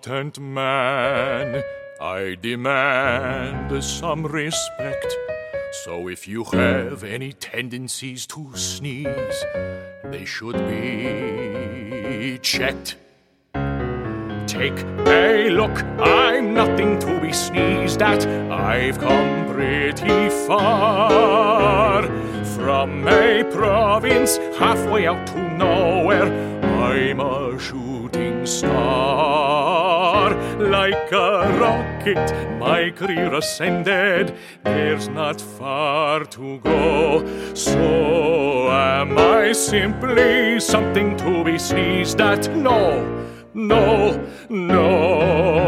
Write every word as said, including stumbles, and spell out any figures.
important man. I demand some respect. So if you have any tendencies to sneeze, they should be checked. Take a look, I'm nothing to be sneezed at. I've come pretty far. From a province halfway out to nowhere, I'm a shooting star. Like a rocket, my career ascended. There's not far to go. So am I simply something to be sneezed at? No, no, no.